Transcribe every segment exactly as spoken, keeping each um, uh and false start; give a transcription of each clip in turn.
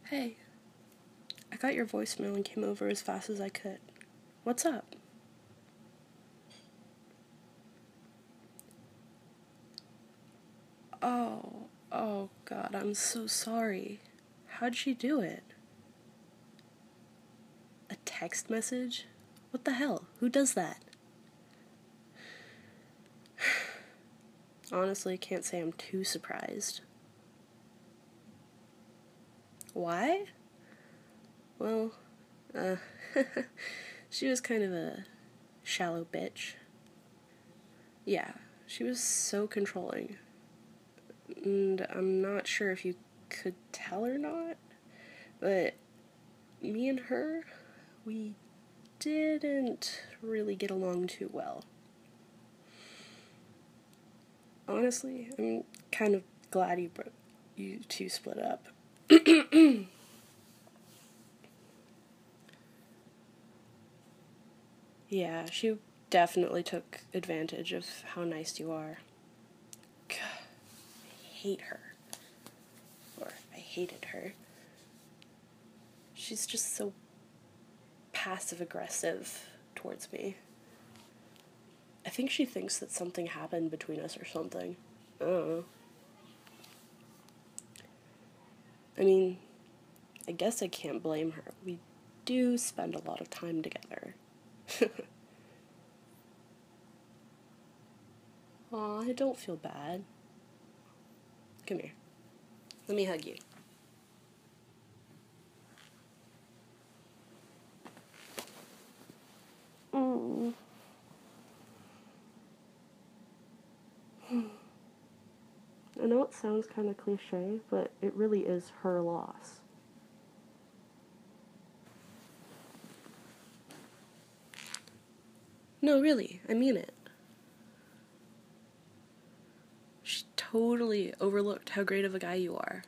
Hey, I got your voicemail and came over as fast as I could. What's up? Oh, oh God, I'm so sorry. How'd she do it? A text message? What the hell? Who does that? Honestly, can't say I'm too surprised. Why? Well, uh, she was kind of a shallow bitch. Yeah, she was so controlling. And I'm not sure if you could tell or not, but me and her, we didn't really get along too well. Honestly, I'm kind of glad you bro- you two split up. Yeah, she definitely took advantage of how nice you are. God, I hate her. Or I hated her. She's just so passive aggressive towards me. I think she thinks that something happened between us or something. I don't know. I mean, I guess I can't blame her. We do spend a lot of time together. Aw, I don't feel bad. Come here. Let me hug you. Mm. I know it sounds kind of cliche, but it really is her loss. No, really, I mean it. She totally overlooked how great of a guy you are.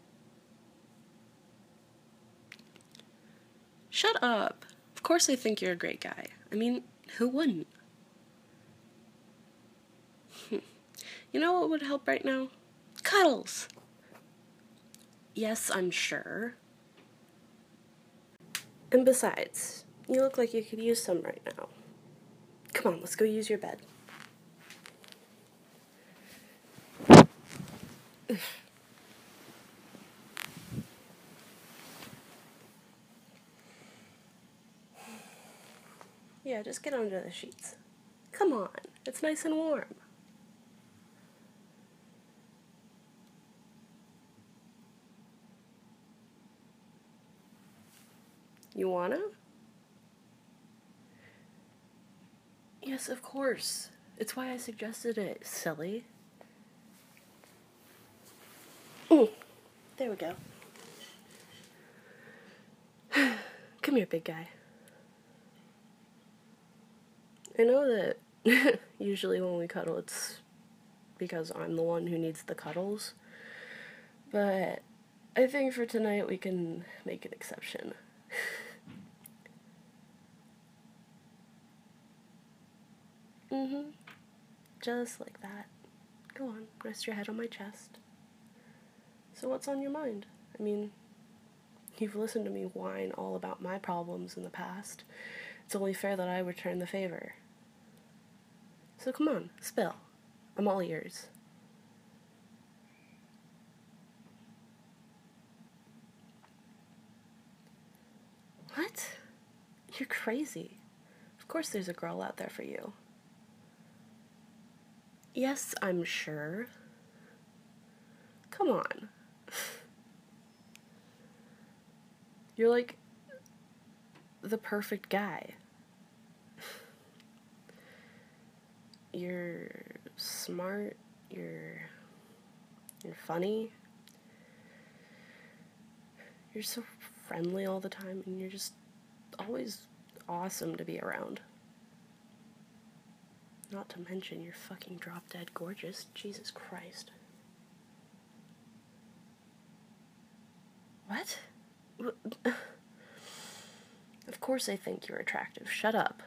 Shut up. Of course I think you're a great guy. I mean, who wouldn't? You know what would help right now? Cuddles! Yes, I'm sure. And besides, you look like you could use some right now. Come on, let's go use your bed. Yeah, just get under the sheets. Come on, it's nice and warm. You wanna? Yes, of course. It's why I suggested it, silly. Mm, there we go. Come here, big guy. I know that usually when we cuddle, it's because I'm the one who needs the cuddles. But I think for tonight we can make an exception. Mm-hmm. Just like that. Go on, rest your head on my chest. So what's on your mind? I mean, you've listened to me whine all about my problems in the past. It's only fair that I return the favor. So come on, spill. I'm all ears. What? You're crazy. Of course there's a girl out there for you. Yes, I'm sure. Come on. You're like the perfect guy. You're smart, you're you're funny. You're so friendly all the time, and you're just always awesome to be around. Not to mention you're fucking drop dead gorgeous. Jesus Christ. What? Of course I think you're attractive. Shut up.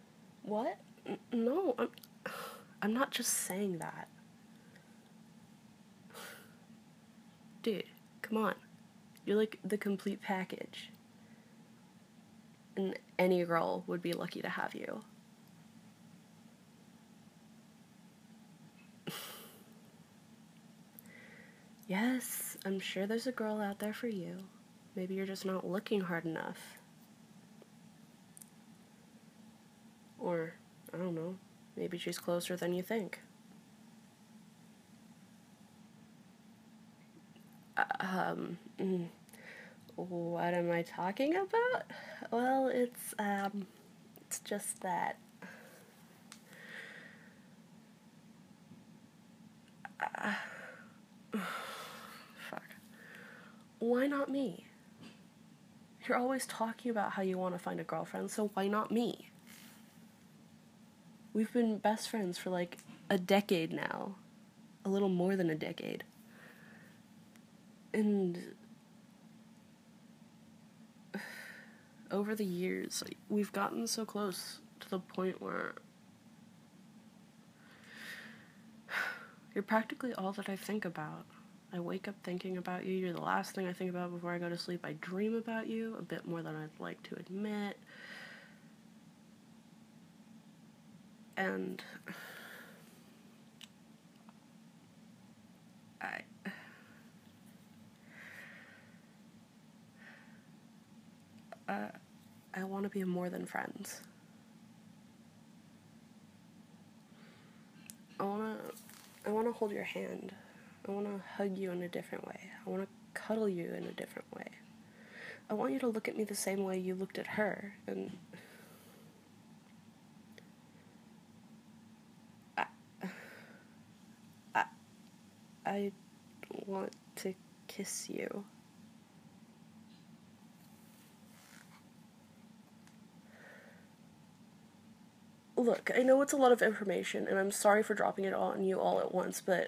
What? N- no, I'm, I'm not just saying that. Dude, come on. You're like the complete package. And any girl would be lucky to have you. Yes, I'm sure there's a girl out there for you. Maybe you're just not looking hard enough. Or, I don't know, maybe she's closer than you think. Uh, um, mm, what am I talking about? Well, it's, um, it's just that. Uh, fuck. Why not me? You're always talking about how you want to find a girlfriend, so why not me? We've been best friends for like a decade now. A little more than a decade. And over the years, we've gotten so close to the point where you're practically all that I think about. I wake up thinking about you. You're the last thing I think about before I go to sleep. I dream about you a bit more than I'd like to admit. And I uh, I want to be more than friends. I want to I want to hold your hand. I want to hug you in a different way. I want to cuddle you in a different way. I want you to look at me the same way you looked at her, and I, I, I want to kiss you. Look, I know it's a lot of information, and I'm sorry for dropping it on you all at once, but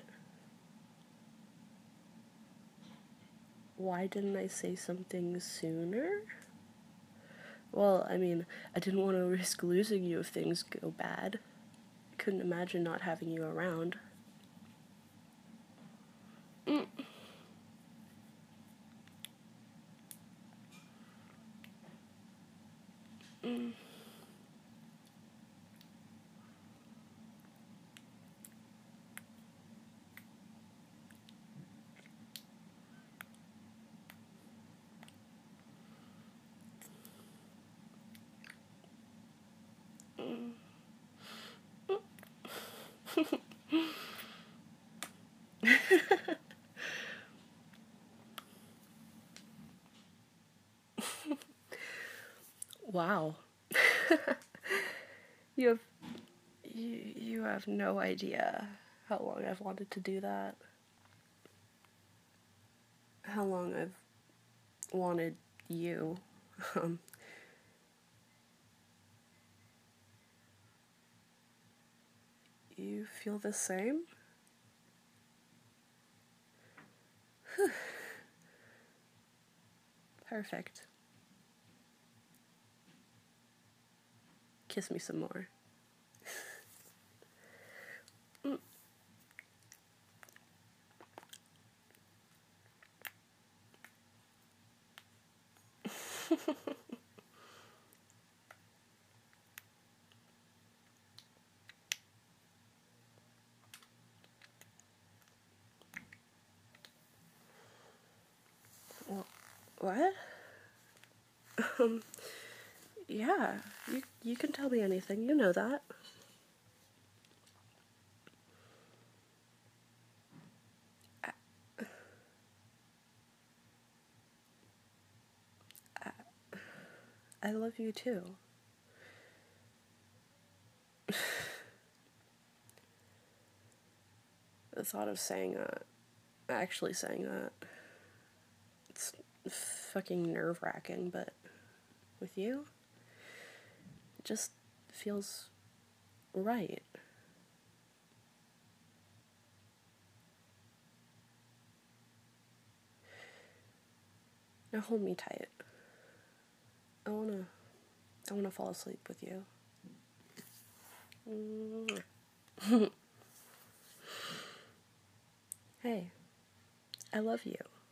why didn't I say something sooner? Well, I mean, I didn't want to risk losing you if things go bad. I couldn't imagine not having you around. Mm. Mm. Mm. Wow. you have you, you have no idea how long I've wanted to do that. How long I've wanted you. Um, you feel the same? Perfect. Kiss me some more. Mm. Well, what? Um, yeah, you, you can tell me anything, you know that. I, I, I love you too. The thought of saying that, actually saying that, it's fucking nerve-wracking, but with you, it just feels right. Now hold me tight. I wanna, I wanna fall asleep with you. Hey, I love you.